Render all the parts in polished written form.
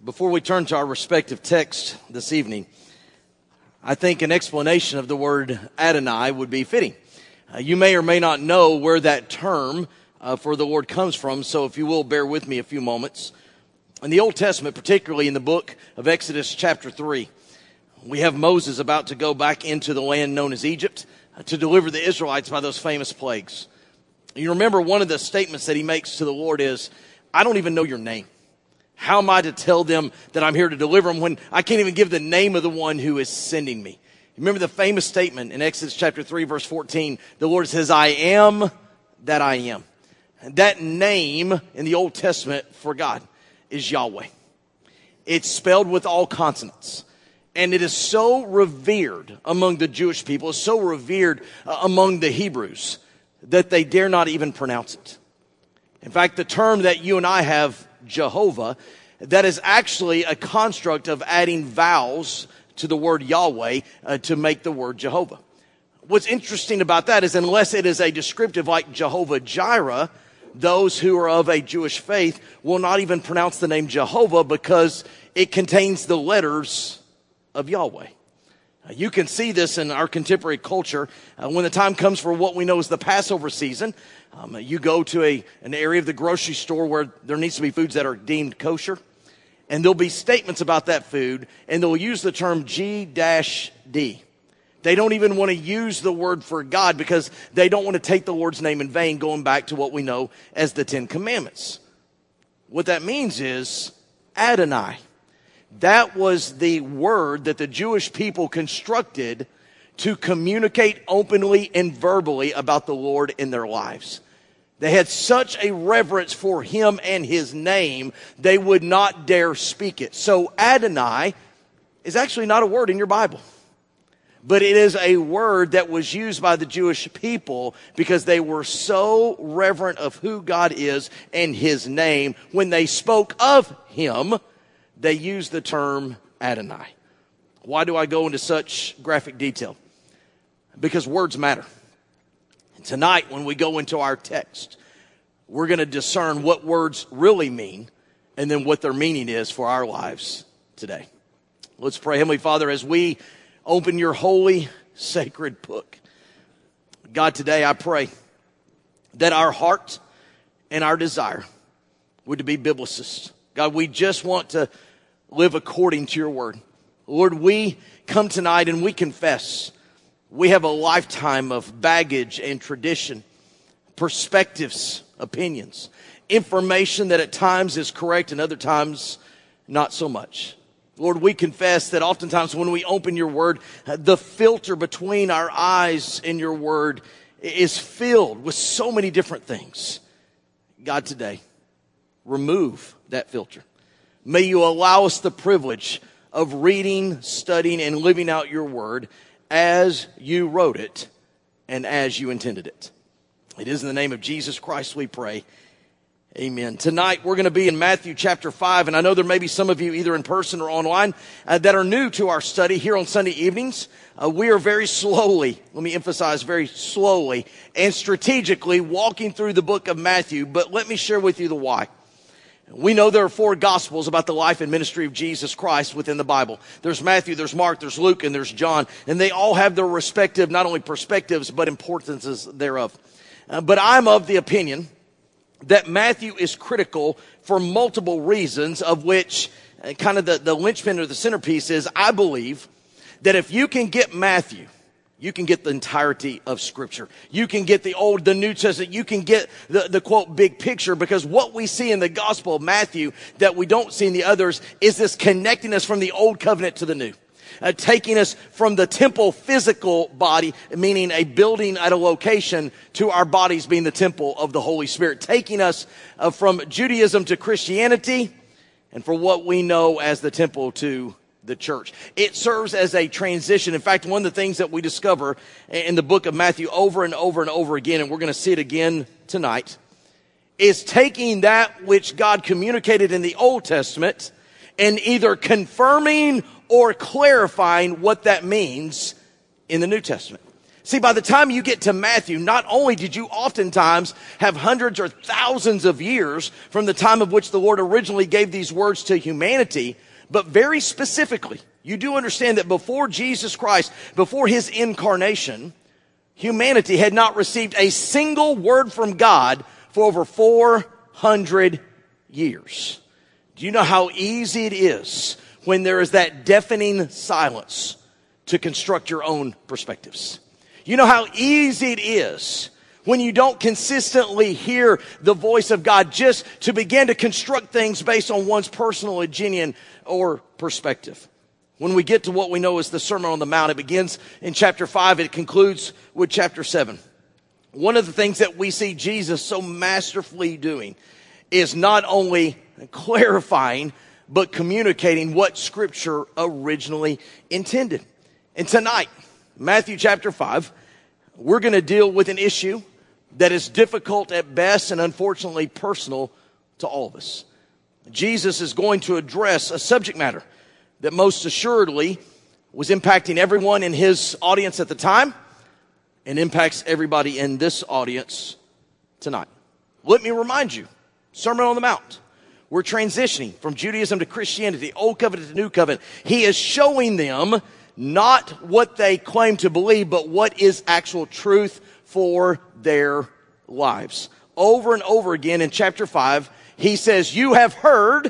Before we turn to our respective texts this evening, I think an explanation of the word Adonai would be fitting. You may or may not know where that term for the Lord comes from, so if you will, bear with me a few moments. In the Old Testament, particularly in the book of Exodus chapter 3, we have Moses about to go back into the land known as Egypt to deliver the Israelites by those famous plagues. You remember one of the statements that he makes to the Lord is, I don't even know your name. How am I to tell them that I'm here to deliver them when I can't even give the name of the one who is sending me? Remember the famous statement in Exodus chapter 3, verse 14. The Lord says, I am that I am. And that name in the Old Testament for God is Yahweh. It's spelled with all consonants. And it is so revered among the Jewish people, it's so revered among the Hebrews that they dare not even pronounce it. In fact, the term that you and I have, Jehovah, that is actually a construct of adding vowels to the word Yahweh to make the word Jehovah. What's interesting about that is unless it is a descriptive like Jehovah Jireh, those who are of a Jewish faith will not even pronounce the name Jehovah because it contains the letters of Yahweh. You can see this in our contemporary culture. When the time comes for what we know as the Passover season, you go to an area of the grocery store where there needs to be foods that are deemed kosher. And there'll be statements about that food, and they'll use the term G-D. They don't even want to use the word for God because they don't want to take the Lord's name in vain, going back to what we know as the Ten Commandments. What that means is Adonai. That was the word that the Jewish people constructed to communicate openly and verbally about the Lord in their lives. They had such a reverence for him and his name, they would not dare speak it. So Adonai is actually not a word in your Bible, but it is a word that was used by the Jewish people because they were so reverent of who God is and his name. When they spoke of him, they used the term Adonai. Why do I go into such graphic detail? Because words matter. Tonight, when we go into our text, we're going to discern what words really mean and then what their meaning is for our lives today. Let's pray. Heavenly Father, as we open your holy, sacred book, God, today I pray that our heart and our desire would be biblicists. God, we just want to live according to your word. Lord, we come tonight and we confess we have a lifetime of baggage and tradition, perspectives, opinions, information that at times is correct and other times not so much. Lord, we confess that oftentimes when we open your word, the filter between our eyes and your word is filled with so many different things. God, today, remove that filter. May you allow us the privilege of reading, studying, and living out your word as you wrote it and as you intended it. It is in the name of Jesus Christ we pray. Amen. Tonight we're going to be in Matthew chapter 5, and I know there may be some of you either in person or online that are new to our study here on Sunday evenings. We are very slowly, let me emphasize very slowly and strategically walking through the book of Matthew, but let me share with you the why. We know there are 4 gospels about the life and ministry of Jesus Christ within the Bible. There's Matthew, there's Mark, there's Luke, and there's John. And they all have their respective, not only perspectives, but importances thereof. But I'm of the opinion that Matthew is critical for multiple reasons, of which kind of the linchpin or the centerpiece is, I believe that if you can get Matthew, you can get the entirety of Scripture. You can get the Old, the New Testament. You can get the quote, big picture, because what we see in the Gospel of Matthew that we don't see in the others is this connecting us from the Old Covenant to the New. Taking us from the temple physical body, meaning a building at a location, to our bodies being the temple of the Holy Spirit. Taking us from Judaism to Christianity, and for what we know as the temple to the church. It serves as a transition. In fact, one of the things that we discover in the book of Matthew over and over and over again, and we're going to see it again tonight, is taking that which God communicated in the Old Testament and either confirming or clarifying what that means in the New Testament. See, by the time you get to Matthew, not only did you oftentimes have hundreds or thousands of years from the time of which the Lord originally gave these words to humanity, but very specifically, you do understand that before Jesus Christ, before his incarnation, humanity had not received a single word from God for over 400 years. Do you know how easy it is when there is that deafening silence to construct your own perspectives? You know how easy it is when you don't consistently hear the voice of God just to begin to construct things based on one's personal opinion or perspective. When we get to what we know as the Sermon on the Mount, it begins in chapter 5, it concludes with chapter 7. One of the things that we see Jesus so masterfully doing is not only clarifying, but communicating what Scripture originally intended. And tonight, Matthew chapter 5, we're going to deal with an issue that is difficult at best and unfortunately personal to all of us. Jesus is going to address a subject matter that most assuredly was impacting everyone in his audience at the time and impacts everybody in this audience tonight. Let me remind you, Sermon on the Mount. We're transitioning from Judaism to Christianity, Old Covenant to New Covenant. He is showing them not what they claim to believe, but what is actual truth for their lives. Over and over again in chapter 5, he says, you have heard,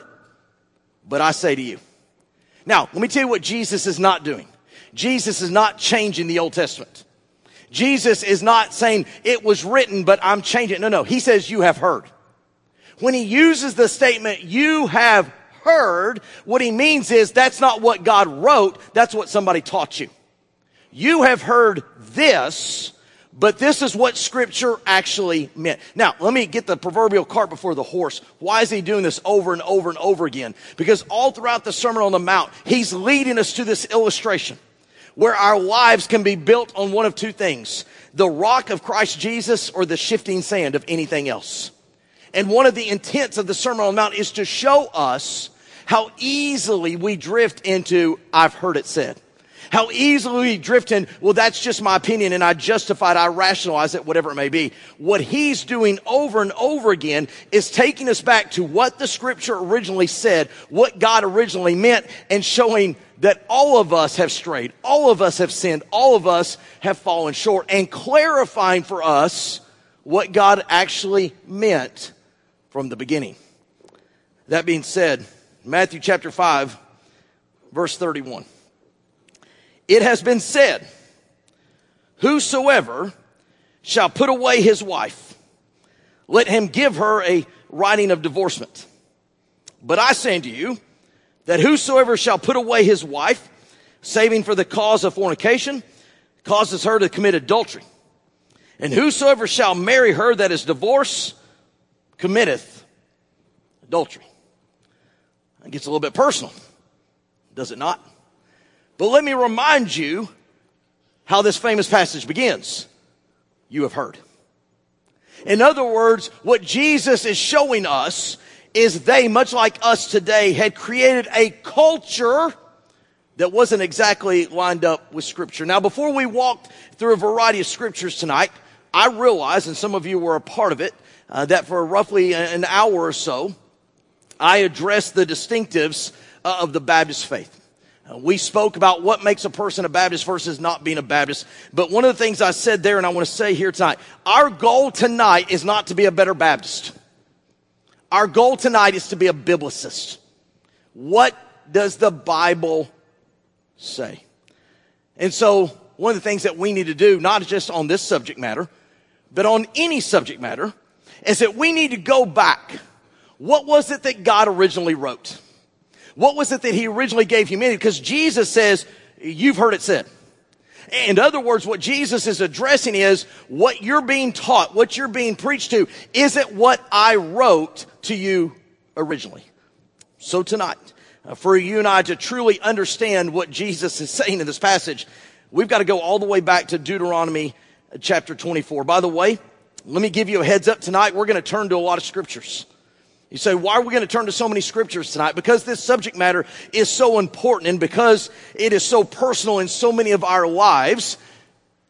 but I say to you. Now, let me tell you what Jesus is not doing. Jesus is not changing the Old Testament. Jesus is not saying it was written, but I'm changing it. No. He says you have heard. When he uses the statement, you have heard, what he means is that's not what God wrote, that's what somebody taught you. You have heard this, but this is what Scripture actually meant. Now, let me get the proverbial cart before the horse. Why is he doing this over and over and over again? Because all throughout the Sermon on the Mount, he's leading us to this illustration where our lives can be built on one of two things: the rock of Christ Jesus or the shifting sand of anything else. And one of the intents of the Sermon on the Mount is to show us how easily we drift into, I've heard it said. How easily we drift in, well, that's just my opinion and I justify it, I rationalize it, whatever it may be. What he's doing over and over again is taking us back to what the Scripture originally said, what God originally meant, and showing that all of us have strayed, all of us have sinned, all of us have fallen short, and clarifying for us what God actually meant from the beginning. That being said, Matthew chapter 5, verse 31. It has been said, whosoever shall put away his wife, let him give her a writing of divorcement. But I say unto you, that whosoever shall put away his wife, saving for the cause of fornication, causes her to commit adultery. And whosoever shall marry her that is divorced, committeth adultery. It gets a little bit personal, does it not? But let me remind you how this famous passage begins. You have heard. In other words, what Jesus is showing us is they, much like us today, had created a culture that wasn't exactly lined up with Scripture. Now, before we walked through a variety of Scriptures tonight, I realized, and some of you were a part of it, that for roughly an hour or so, I addressed the distinctives of the Baptist faith. We spoke about what makes a person a Baptist versus not being a Baptist. But one of the things I said there, and I want to say here tonight, our goal tonight is not to be a better Baptist. Our goal tonight is to be a biblicist. What does the Bible say? And so one of the things that we need to do, not just on this subject matter, but on any subject matter, is that we need to go back. What was it that God originally wrote? What was it that he originally gave humanity? Because Jesus says, you've heard it said. In other words, what Jesus is addressing is what you're being taught, what you're being preached to, isn't what I wrote to you originally. So tonight, for you and I to truly understand what Jesus is saying in this passage, we've got to go all the way back to Deuteronomy chapter 24. By the way, let me give you a heads up tonight. We're going to turn to a lot of scriptures. You say, why are we going to turn to so many scriptures tonight? Because this subject matter is so important and because it is so personal in so many of our lives.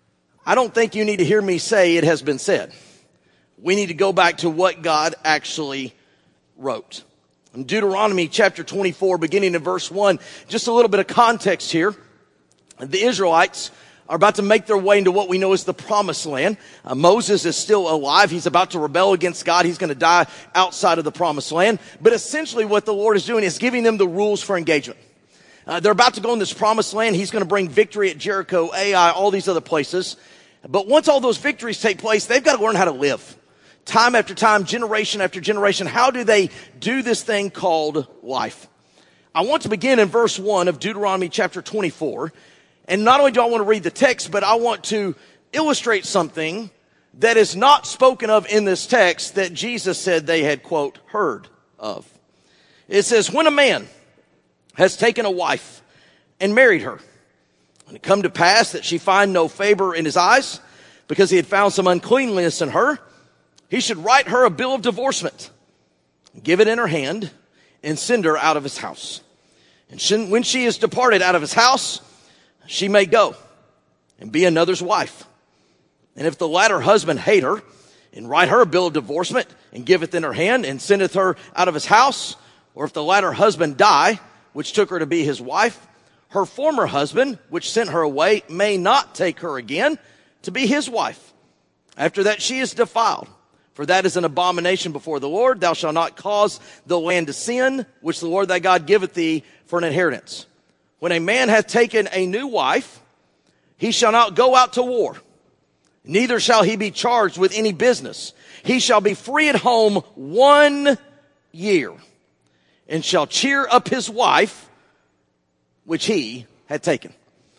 I don't think you need to hear me say it has been said. We need to go back to what God actually wrote. In Deuteronomy chapter 24, beginning in verse 1, just a little bit of context here. The Israelites are about to make their way into what we know as the promised land. Moses is still alive. He's about to rebel against God. He's going to die outside of the promised land. But essentially what the Lord is doing is giving them the rules for engagement. They're about to go in this promised land. He's going to bring victory at Jericho, Ai, all these other places. But once all those victories take place, they've got to learn how to live. Time after time, generation after generation, how do they do this thing called life? I want to begin in verse 1 of Deuteronomy chapter 24. And not only do I want to read the text, but I want to illustrate something that is not spoken of in this text that Jesus said they had, quote, heard of. It says, when a man has taken a wife and married her, and it come to pass that she find no favor in his eyes, because he had found some uncleanness in her, he should write her a bill of divorcement, give it in her hand, and send her out of his house. And when she is departed out of his house, she may go and be another's wife. And if the latter husband hate her, and write her a bill of divorcement, and giveth in her hand, and sendeth her out of his house, or if the latter husband die, which took her to be his wife, her former husband, which sent her away, may not take her again to be his wife. After that she is defiled, for that is an abomination before the Lord. Thou shalt not cause the land to sin, which the Lord thy God giveth thee for an inheritance. When a man hath taken a new wife, he shall not go out to war, neither shall he be charged with any business. He shall be free at home 1 year, and shall cheer up his wife, which he had taken.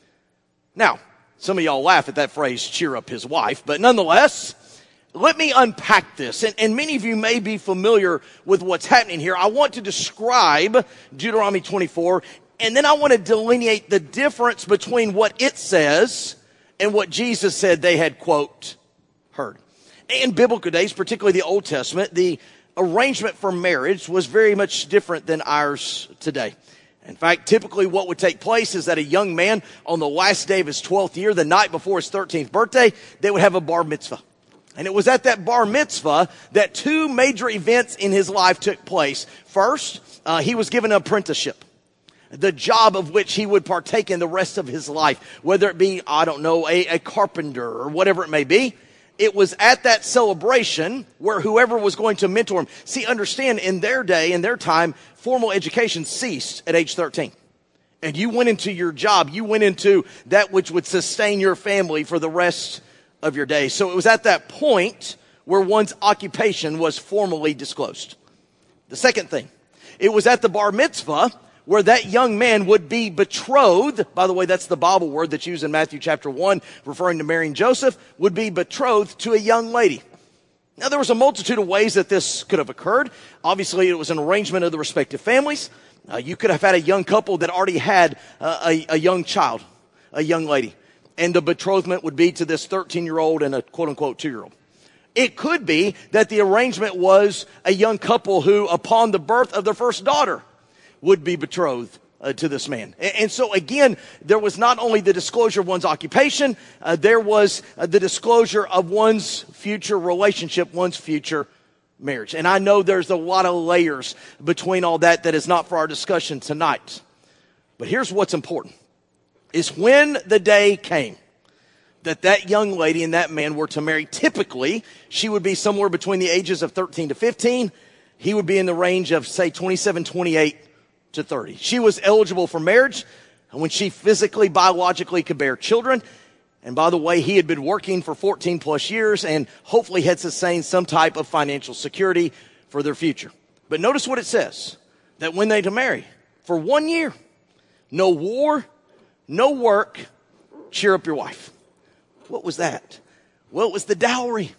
Now, some of y'all laugh at that phrase, cheer up his wife, but nonetheless, let me unpack this. And many of you may be familiar with what's happening here. I want to describe Deuteronomy 24, and then I want to delineate the difference between what it says and what Jesus said they had, quote, heard. In biblical days, particularly the Old Testament, the arrangement for marriage was very much different than ours today. In fact, typically what would take place is that a young man on the last day of his 12th year, the night before his 13th birthday, they would have a bar mitzvah. And it was at that bar mitzvah that two major events in his life took place. First, he was given an apprenticeship, the job of which he would partake in the rest of his life, whether it be, a carpenter or whatever it may be. It was at that celebration where whoever was going to mentor him. See, understand, in their day, in their time, formal education ceased at age 13. And you went into your job. You went into that which would sustain your family for the rest of your days. So it was at that point where one's occupation was formally disclosed. The second thing, it was at the bar mitzvah where that young man would be betrothed. By the way, that's the Bible word that's used in Matthew chapter 1, referring to Mary and Joseph, would be betrothed to a young lady. Now, there was a multitude of ways that this could have occurred. Obviously, it was an arrangement of the respective families. You could have had a young couple that already had a young child, a young lady. And the betrothment would be to this 13-year-old and a quote-unquote 2-year-old. It could be that the arrangement was a young couple who, upon the birth of their first daughter, would be betrothed to this man. And so again, there was not only the disclosure of one's occupation, there was the disclosure of one's future relationship, one's future marriage. And I know there's a lot of layers between all that is not for our discussion tonight. But here's what's important, is when the day came that young lady and that man were to marry, typically she would be somewhere between the ages of 13 to 15. He would be in the range of, say, 27, 28 to 30. She was eligible for marriage when she physically, biologically could bear children. And by the way, he had been working for 14 plus years and hopefully had sustained some type of financial security for their future. But notice what it says, that when they to marry, for 1 year, no war, no work, cheer up your wife. What was that? Well, it was the dowry.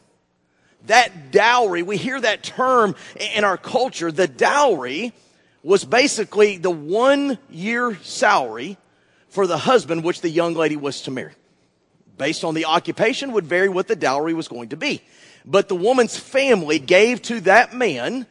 That dowry, we hear that term in our culture. The dowry was basically the 1 year salary for the husband which the young lady was to marry. Based on the occupation would vary what the dowry was going to be. But the woman's family gave to that man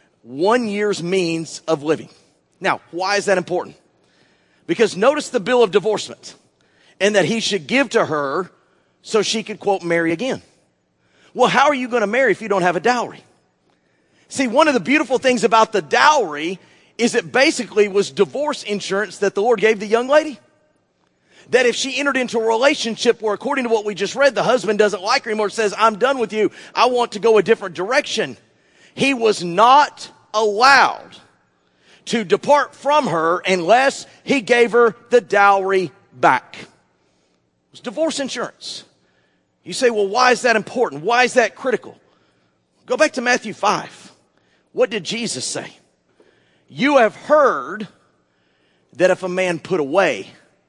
1 year's means of living. Now, why is that important? Because notice the bill of divorcement, and that he should give to her so she could, quote, marry again. Well, how are you going to marry if you don't have a dowry? See, one of the beautiful things about the dowry is it basically was divorce insurance that the Lord gave the young lady. That if she entered into a relationship where, according to what we just read, the husband doesn't like her anymore, says, I'm done with you, I want to go a different direction, he was not allowed to depart from her unless he gave her the dowry back. It was divorce insurance. You say, well, why is that important? Why is that critical? Go back to Matthew 5. What did Jesus say? You have heard that if a man put away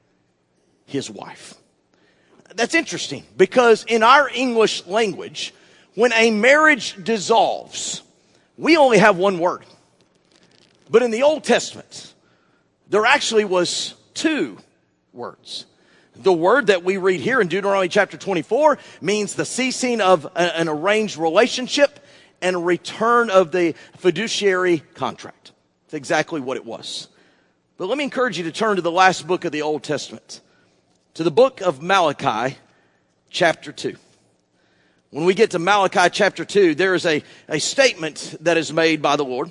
his wife. That's interesting because in our English language, when a marriage dissolves, we only have one word. But in the Old Testament, there actually was two words. The word that we read here in Deuteronomy chapter 24 means the ceasing of an arranged relationship and a return of the fiduciary contract. That's exactly what it was. But let me encourage you to turn to the last book of the Old Testament, to the book of Malachi, chapter 2. When we get to Malachi chapter 2, there is a statement that is made by the Lord.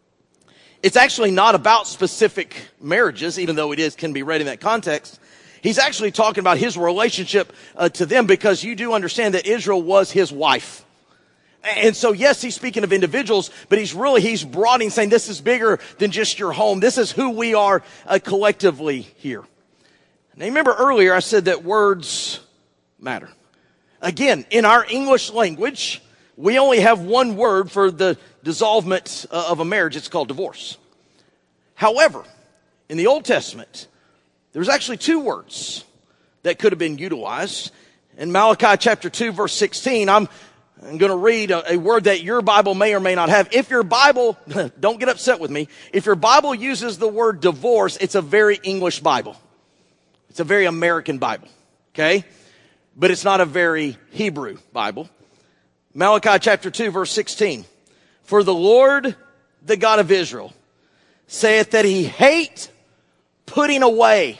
It's actually not about specific marriages, even though can be read in that context. He's actually talking about his relationship to them, because you do understand that Israel was his wife. And so, yes, he's speaking of individuals, but he's broadening, saying this is bigger than just your home. This is who we are collectively here. Now, remember earlier I said that words matter. Again, in our English language, we only have one word for the dissolvement of a marriage. It's called divorce. However, in the Old Testament, there's actually two words that could have been utilized. In Malachi chapter 2, verse 16, I'm going to read a word that your Bible may or may not have. If your Bible, don't get upset with me, if your Bible uses the word divorce, it's a very English Bible. It's a very American Bible, okay? But it's not a very Hebrew Bible. Malachi chapter 2, verse 16. For the Lord, the God of Israel, saith that he hate putting away.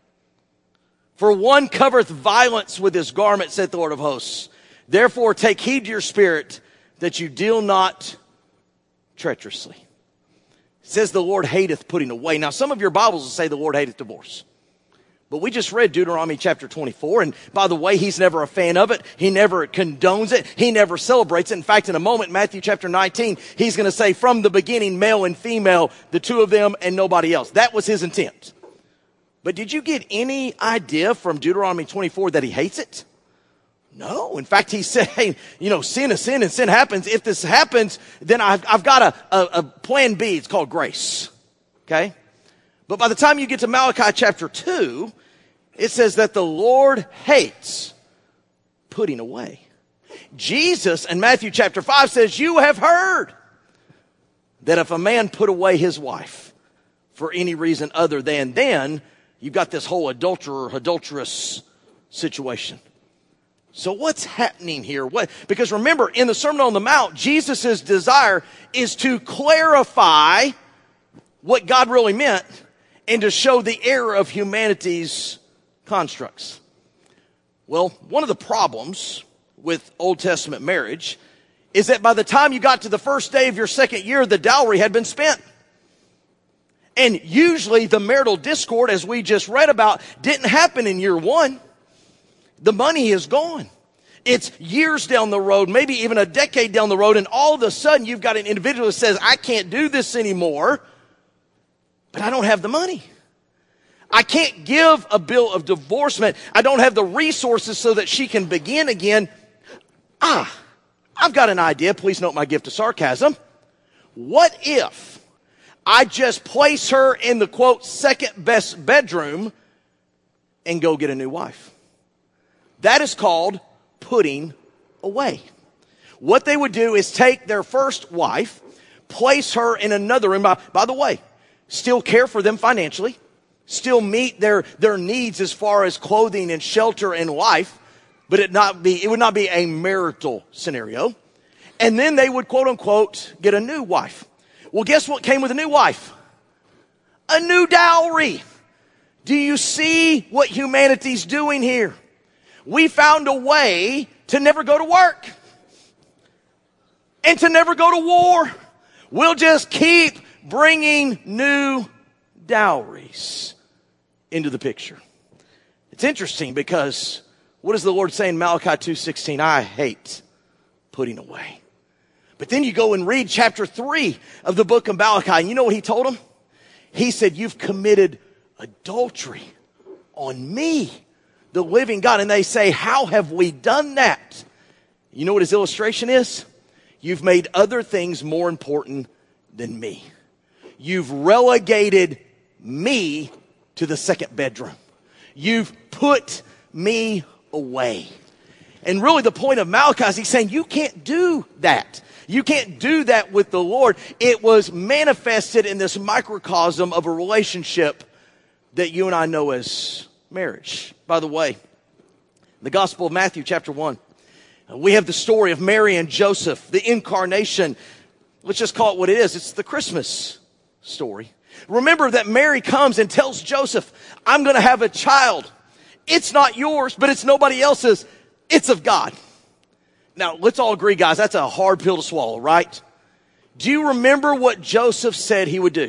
For one covereth violence with his garment, saith the Lord of hosts. Therefore take heed to your spirit, that you deal not treacherously. It says the Lord hateth putting away. Now, some of your Bibles will say the Lord hateth divorce. But we just read Deuteronomy chapter 24, and by the way, he's never a fan of it. He never condones it. He never celebrates it. In fact, in a moment, Matthew chapter 19, he's going to say, from the beginning, male and female, the two of them and nobody else. That was his intent. But did you get any idea from Deuteronomy 24 that he hates it? No. In fact, he's saying, sin is sin and sin happens. If this happens, then I've got a plan B. It's called grace. Okay? But by the time you get to Malachi chapter 2, it says that the Lord hates putting away. Jesus in Matthew chapter 5 says, you have heard that if a man put away his wife for any reason other than, then you've got this whole adulterous situation. So what's happening here? Because remember, in the Sermon on the Mount, Jesus' desire is to clarify what God really meant and to show the error of humanity's constructs. Well, one of the problems with Old Testament marriage is that by the time you got to the first day of your second year, the dowry had been spent. And usually the marital discord, as we just read about, didn't happen in year one. The money is gone. It's years down the road, maybe even a decade down the road, and all of a sudden you've got an individual who says, I can't do this anymore, but I don't have the money. I can't give a bill of divorcement. I don't have the resources so that she can begin again. I've got an idea. Please note my gift of sarcasm. What if I just place her in the, quote, second best bedroom and go get a new wife? That is called putting away. What they would do is take their first wife, place her in another room. By the way, still care for them financially, still meet their needs as far as clothing and shelter and life, but it would not be a marital scenario. And then they would, quote unquote, get a new wife. Well, guess what came with a new wife? A new dowry. Do you see what humanity's doing here? we found a way to never go to work and to never go to war. We'll just keep bringing new dowries into the picture. It's interesting because what does the Lord say in Malachi 2:16? I hate putting away. But then you go and read chapter 3 of the book of Malachi, and you know what he told them? He said, you've committed adultery on me, the living God. And they say, how have we done that? You know what his illustration is? You've made other things more important than me. You've relegated me to the second bedroom. You've put me away. And really the point of Malachi is he's saying you can't do that. You can't do that with the Lord. It was manifested in this microcosm of a relationship that you and I know as marriage. By the way, the Gospel of Matthew chapter 1, we have the story of Mary and Joseph, the incarnation. Let's just call it what it is. It's the Christmas story. Remember that Mary comes and tells Joseph, I'm going to have a child. It's not yours, but it's nobody else's. It's of God. Now, let's all agree, guys, that's a hard pill to swallow, right? Do you remember what Joseph said he would do?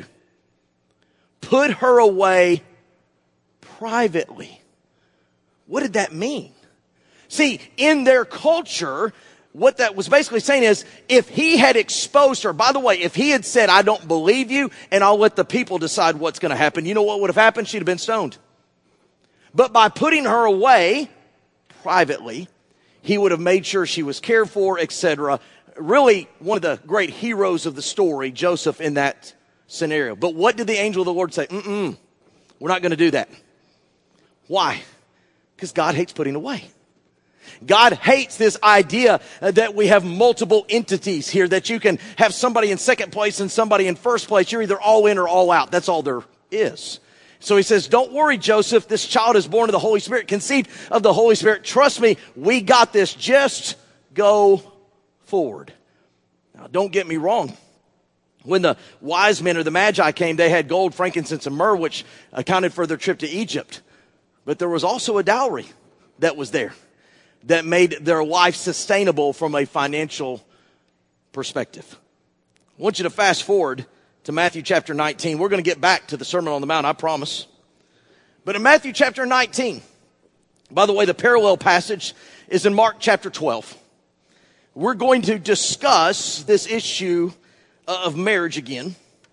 Put her away privately. What did that mean? See, in their culture, what that was basically saying is, if he had exposed her, by the way, if he had said, I don't believe you, and I'll let the people decide what's going to happen, you know what would have happened? She'd have been stoned. But by putting her away privately, he would have made sure she was cared for, etc. Really, one of the great heroes of the story, Joseph, in that scenario. But what did the angel of the Lord say? We're not going to do that. Why? Because God hates putting away. God hates this idea that we have multiple entities here, that you can have somebody in second place and somebody in first place. You're either all in or all out. That's all there is. So he says, don't worry, Joseph. This child is born of the Holy Spirit, conceived of the Holy Spirit. Trust me, we got this. Just go forward. Now, don't get me wrong. When the wise men or the magi came, they had gold, frankincense, and myrrh, which accounted for their trip to Egypt. But there was also a dowry that was there that made their life sustainable from a financial perspective. I want you to fast forward to Matthew chapter 19. We're going to get back to the Sermon on the Mount, I promise. But in Matthew chapter 19, by the way, the parallel passage is in Mark chapter 12. We're going to discuss this issue of marriage again.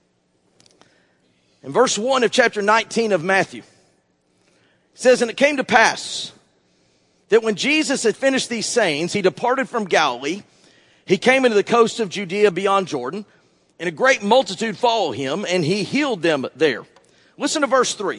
In verse 1 of chapter 19 of Matthew, it says, and it came to pass that when Jesus had finished these sayings, he departed from Galilee. He came into the coast of Judea beyond Jordan, and a great multitude followed him, and he healed them there. Listen to verse 3.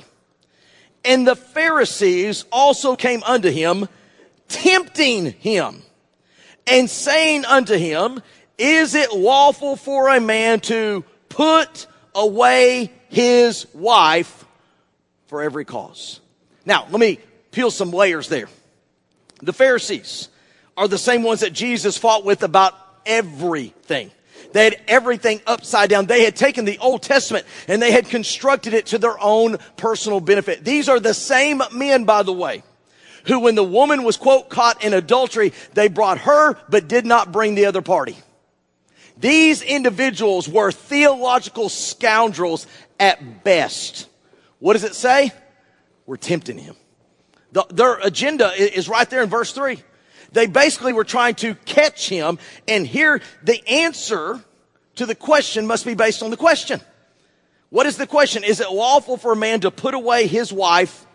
And the Pharisees also came unto him, tempting him, and saying unto him, is it lawful for a man to put away his wife for every cause? Now, let me peel some layers there. The Pharisees are the same ones that Jesus fought with about everything. They had everything upside down. They had taken the Old Testament and they had constructed it to their own personal benefit. These are the same men, by the way, who when the woman was, quote, caught in adultery, they brought her but did not bring the other party. These individuals were theological scoundrels at best. What does it say? We're tempting him. Their agenda is right there in verse 3. They basically were trying to catch him, and here the answer to the question must be based on the question. What is the question? Is it lawful for a man to put away his wife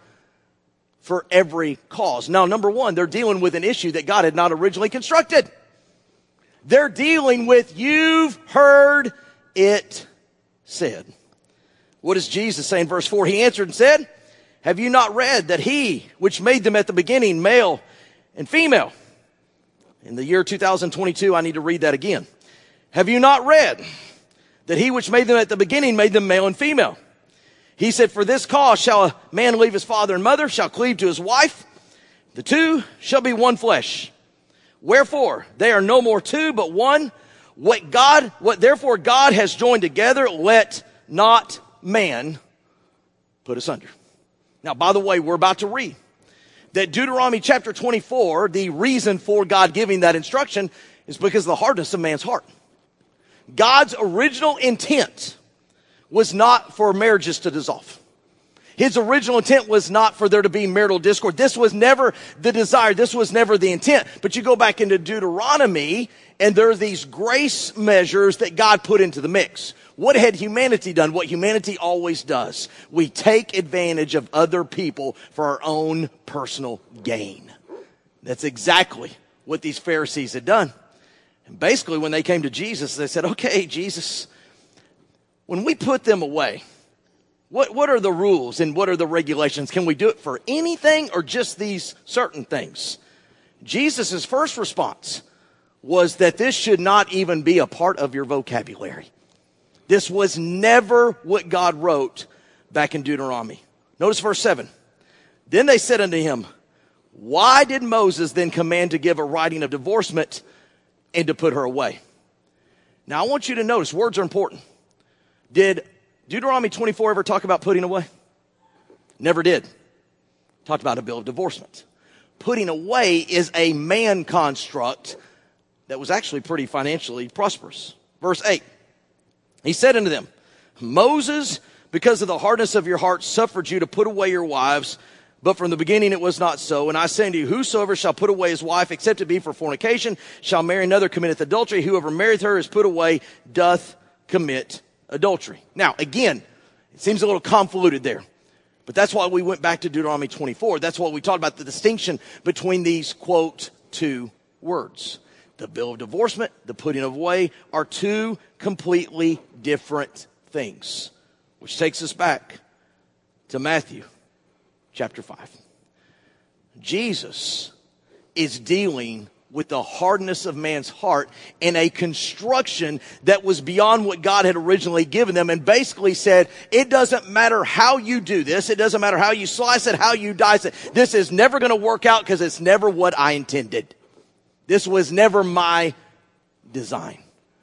for every cause? Now, number one, they're dealing with an issue that God had not originally constructed. They're dealing with, you've heard it said. What does Jesus say in verse 4? He answered and said, have you not read that he which made them at the beginning, male and female? In the year 2022, I need to read that again. Have you not read that he which made them at the beginning made them male and female? He said, for this cause shall a man leave his father and mother, shall cleave to his wife. The two shall be one flesh. Wherefore, they are no more two, but one. What therefore God has joined together, let not man put asunder. Now, by the way, we're about to read that Deuteronomy chapter 24, the reason for God giving that instruction is because of the hardness of man's heart. God's original intent was not for marriages to dissolve. His original intent was not for there to be marital discord. This was never the desire. This was never the intent. But you go back into Deuteronomy, and there are these grace measures that God put into the mix. What had humanity done? What humanity always does. We take advantage of other people for our own personal gain. That's exactly what these Pharisees had done. And basically, when they came to Jesus, they said, okay, Jesus, when we put them away, what are the rules and what are the regulations? Can we do it for anything or just these certain things? Jesus' first response was that this should not even be a part of your vocabulary. This was never what God wrote back in Deuteronomy. Notice verse 7. Then they said unto him, why did Moses then command to give a writing of divorcement and to put her away? Now I want you to notice, words are important. Did Deuteronomy 24 ever talk about putting away? Never did. Talked about a bill of divorcement. Putting away is a man construct that was actually pretty financially prosperous. Verse 8. He said unto them, Moses, because of the hardness of your heart, suffered you to put away your wives, but from the beginning it was not so. And I say unto you, whosoever shall put away his wife, except it be for fornication, shall marry another, committeth adultery. Whoever marrieth her is put away, doth commit adultery. Now, again, it seems a little convoluted there. But that's why we went back to Deuteronomy 24. That's why we talked about the distinction between these, quote, two words. The bill of divorcement, the putting away, are two completely different things. Which takes us back to Matthew chapter 5. Jesus is dealing with the hardness of man's heart in a construction that was beyond what God had originally given them, and basically said, it doesn't matter how you do this. It doesn't matter how you slice it, how you dice it. This is never going to work out because it's never what I intended. This was never my design.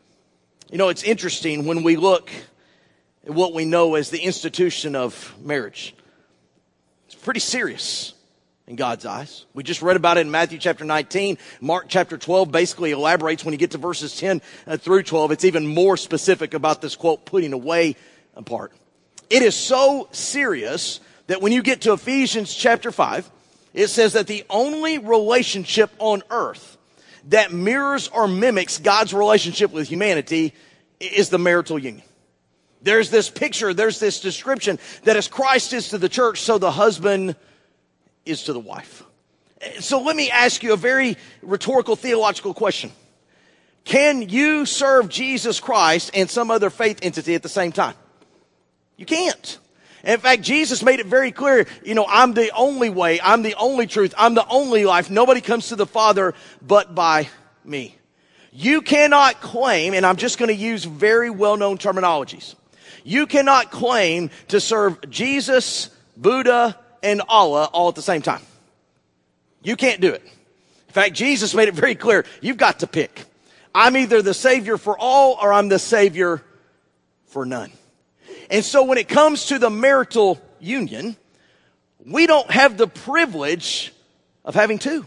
You know, it's interesting when we look at what we know as the institution of marriage. It's pretty serious in God's eyes. We just read about it in Matthew chapter 19. Mark chapter 12 basically elaborates when you get to verses 10 through 12. It's even more specific about this, quote, putting away part. It is so serious that when you get to Ephesians chapter 5, it says that the only relationship on earth that mirrors or mimics God's relationship with humanity is the marital union. There's this picture, there's this description that as Christ is to the church, so the husband is to the wife. So let me ask you a very rhetorical theological question. Can you serve Jesus Christ and some other faith entity at the same time? You can't. In fact, Jesus made it very clear, I'm the only way, I'm the only truth, I'm the only life. Nobody comes to the Father but by me. You cannot claim, and I'm just going to use very well-known terminologies. You cannot claim to serve Jesus, Buddha, and Allah all at the same time. You can't do it. In fact, Jesus made it very clear, you've got to pick. I'm either the Savior for all or I'm the Savior for none. And so when it comes to the marital union, we don't have the privilege of having two.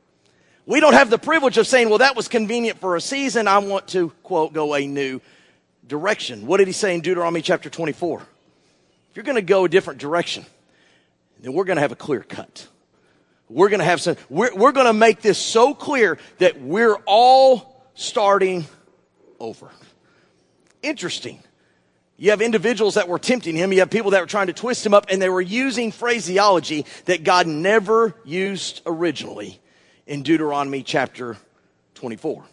We don't have the privilege of saying, well, that was convenient for a season. I want to, quote, go a new direction. What did he say in Deuteronomy chapter 24? If you're going to go a different direction, then we're going to have a clear cut. We're going to have some, we're going to make this so clear that we're all starting over. Interesting. You have individuals that were tempting him. You have people that were trying to twist him up, and they were using phraseology that God never used originally in Deuteronomy chapter 24.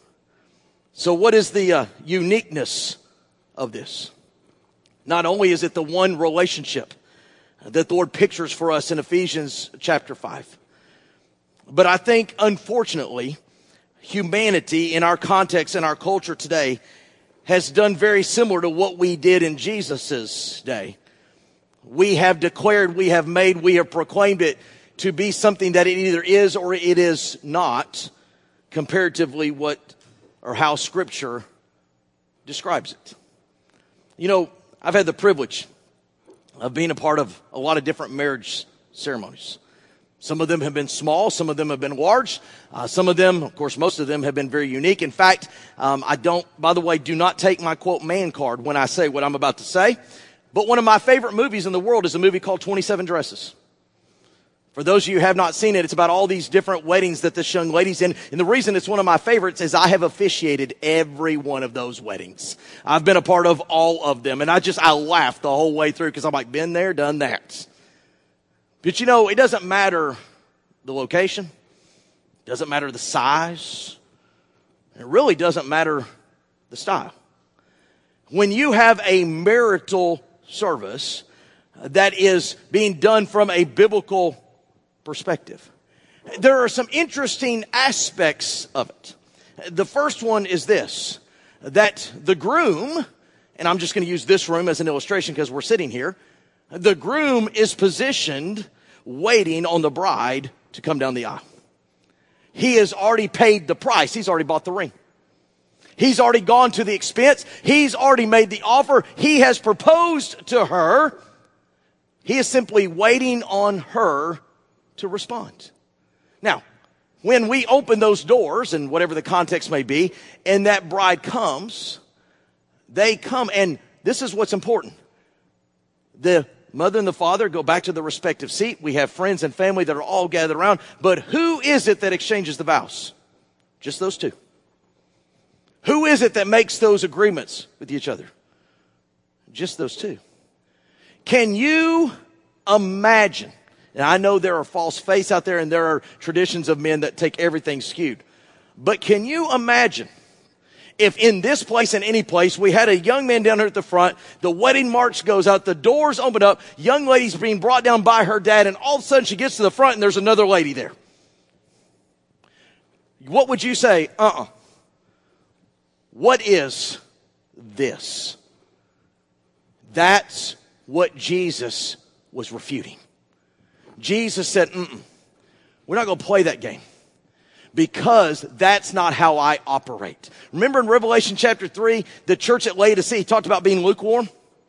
So what is the uniqueness of this? Not only is it the one relationship that the Lord pictures for us in Ephesians chapter 5, but I think, unfortunately, humanity in our context, in our culture today, has done very similar to what we did in Jesus' day. We have declared, we have made, we have proclaimed it to be something that it either is or it is not, comparatively what or how Scripture describes it. I've had the privilege of being a part of a lot of different marriage ceremonies. Some of them have been small. Some of them have been large. Some of them, of course, most of them have been very unique. In fact, do not take my quote man card when I say what I'm about to say. But one of my favorite movies in the world is a movie called 27 Dresses. For those of you who have not seen it, it's about all these different weddings that this young lady's in. And the reason it's one of my favorites is I have officiated every one of those weddings. I've been a part of all of them. And I laughed the whole way through because I'm like, been there, done that. But you know, it doesn't matter the location. It doesn't matter the size. It really doesn't matter the style. When you have a marital service that is being done from a biblical perspective, there are some interesting aspects of it. The first one is this, that the groom, and I'm just going to use this room as an illustration because we're sitting here, the groom is positioned waiting on the bride to come down the aisle. He has already paid the price. He's already bought the ring. He's already gone to the expense. He's already made the offer. He has proposed to her. He is simply waiting on her to respond. Now, when we open those doors, and whatever the context may be, and that bride comes, they come, and this is what's important. The mother and the father go back to the respective seat. We have friends and family that are all gathered around. But who is it that exchanges the vows? Just those two. Who is it that makes those agreements with each other? Just those two. Can you imagine? And I know there are false faiths out there and there are traditions of men that take everything skewed. But can you imagine if in this place and any place we had a young man down here at the front, the wedding march goes out, the doors open up, young lady's being brought down by her dad, and all of a sudden she gets to the front and there's another lady there. What would you say? What is this? That's what Jesus was refuting. Jesus said, we're not going to play that game. Because that's not how I operate. Remember in Revelation chapter 3, the church at Laodicea, he talked about being lukewarm.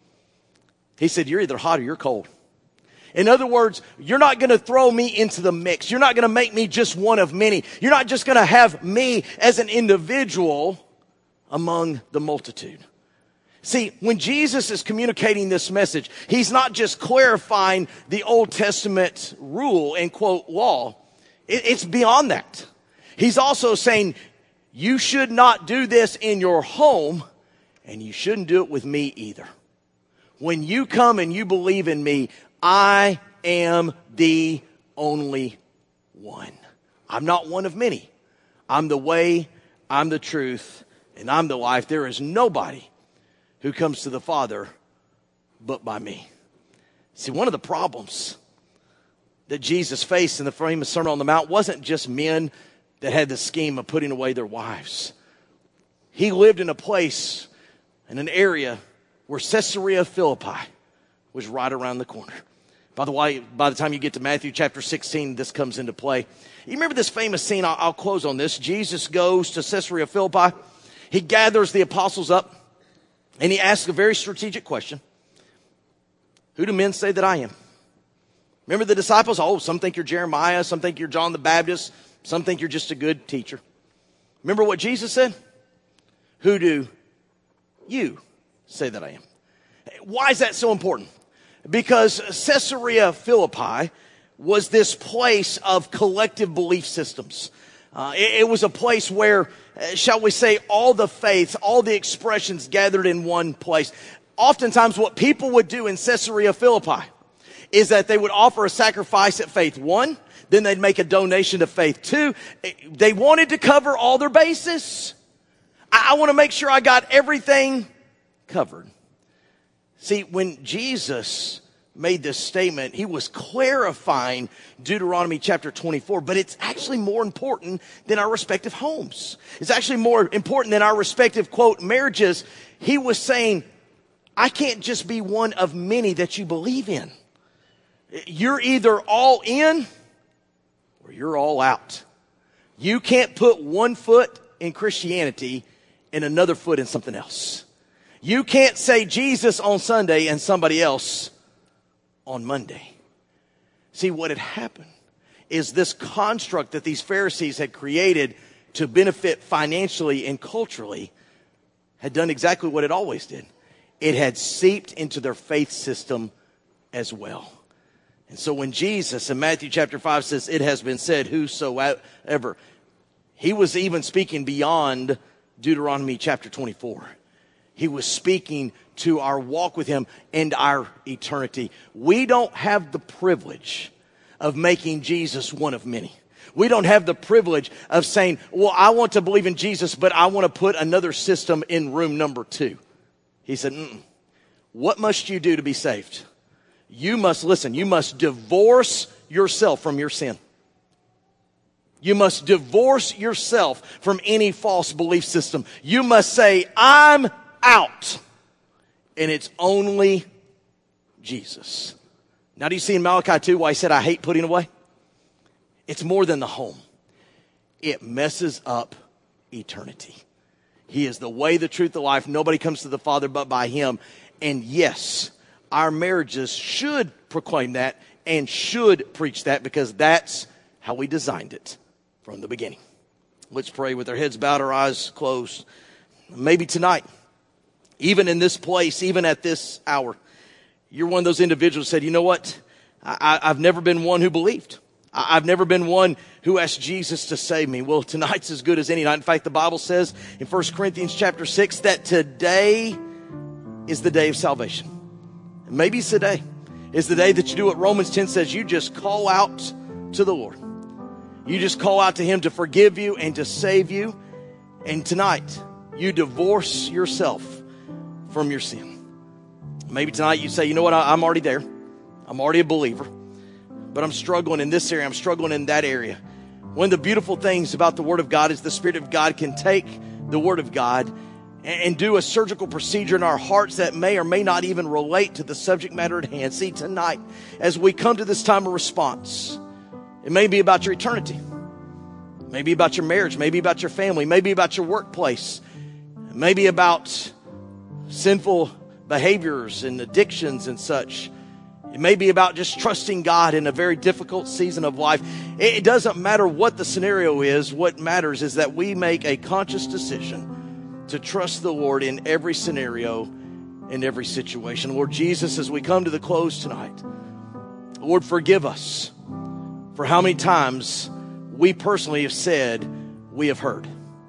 He said, you're either hot or you're cold. In other words, you're not going to throw me into the mix. You're not going to make me just one of many. You're not just going to have me as an individual among the multitude. See, when Jesus is communicating this message, he's not just clarifying the Old Testament rule and quote law. It's beyond that. He's also saying, you should not do this in your home, and you shouldn't do it with me either. When you come and you believe in me, I am the only one. I'm not one of many. I'm the way, I'm the truth, and I'm the life. There is nobody who comes to the Father but by me. See, one of the problems that Jesus faced in the famous Sermon on the Mount wasn't just men that had the scheme of putting away their wives. He lived in a place, in an area where Caesarea Philippi was right around the corner. By the way, by the time you get to Matthew chapter 16, this comes into play. You remember this famous scene? I'll close on this. Jesus goes to Caesarea Philippi. He gathers the apostles up, and he asks a very strategic question. Who do men say that I am? Remember the disciples? Oh, some think you're Jeremiah. Some think you're John the Baptist. Some think you're just a good teacher. Remember what Jesus said? Who do you say that I am? Why is that so important? Because Caesarea Philippi was this place of collective belief systems. It was a place where, shall we say, all the faiths, all the expressions gathered in one place. Oftentimes what people would do in Caesarea Philippi is that they would offer a sacrifice at faith 1, then they'd make a donation to faith 2. They wanted to cover all their bases. I want to make sure I got everything covered. See, when Jesus made this statement, he was clarifying Deuteronomy chapter 24, but it's actually more important than our respective homes. It's actually more important than our respective, quote, marriages. He was saying, I can't just be one of many that you believe in. You're either all in or you're all out. You can't put one foot in Christianity and another foot in something else. You can't say Jesus on Sunday and somebody else on Monday. See, what had happened is this construct that these Pharisees had created to benefit financially and culturally had done exactly what it always did. It had seeped into their faith system as well. And so when Jesus in Matthew chapter 5 says, it has been said, whosoever, he was even speaking beyond Deuteronomy chapter 24. He was speaking to our walk with him and our eternity. We don't have the privilege of making Jesus one of many. We don't have the privilege of saying, well, I want to believe in Jesus, but I want to put another system in room number 2. He said, what must you do to be saved? You must divorce yourself from your sin. You must divorce yourself from any false belief system. You must say, I'm out. And it's only Jesus. Now, do you see in Malachi 2 why he said, I hate putting away? It's more than the home. It messes up eternity. He is the way, the truth, the life. Nobody comes to the Father but by him. And yes, our marriages should proclaim that and should preach that because that's how we designed it from the beginning. Let's pray with our heads bowed, our eyes closed. Maybe tonight, even in this place, even at this hour, you're one of those individuals who said, you know what? I've never been one who believed. I've never been one who asked Jesus to save me. Well, tonight's as good as any night. In fact, the Bible says in 1 Corinthians chapter 6 that today is the day of salvation. And maybe it's today. It's the day that you do what Romans 10 says. You just call out to the Lord. You just call out to him to forgive you and to save you. And tonight, you divorce yourself from your sin. Maybe tonight you say, you know what, I'm already there. I'm already a believer. But I'm struggling in this area. I'm struggling in that area. One of the beautiful things about the Word of God is the Spirit of God can take the Word of God and do a surgical procedure in our hearts that may or may not even relate to the subject matter at hand. See, tonight, as we come to this time of response, it may be about your eternity. Maybe about your marriage. Maybe about your family. Maybe about your workplace. Maybe about sinful behaviors and addictions and such. It may be about just trusting God in a very difficult season of life. It doesn't matter what the scenario is. What matters is that we make a conscious decision to trust the Lord in every scenario, in every situation. Lord Jesus, as we come to the close tonight, Lord, forgive us for how many times we personally have said we have heard.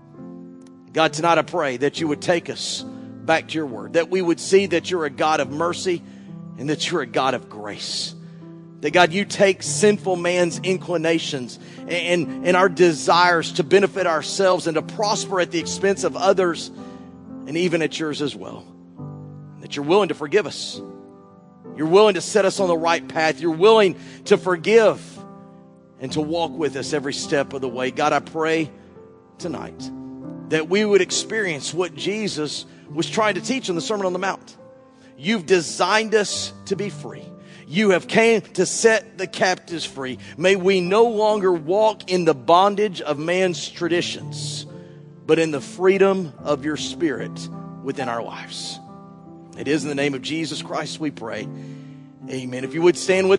God, tonight I pray that you would take us back to your word, that we would see that you're a God of mercy and that you're a God of grace. That, God, you take sinful man's inclinations and our desires to benefit ourselves and to prosper at the expense of others and even at yours as well. That you're willing to forgive us. You're willing to set us on the right path. You're willing to forgive and to walk with us every step of the way. God, I pray tonight that we would experience what Jesus was trying to teach in the Sermon on the Mount. You've designed us to be free. You have came to set the captives free. May we no longer walk in the bondage of man's traditions, but in the freedom of your Spirit within our lives. It is in the name of Jesus Christ we pray. Amen. If you would stand with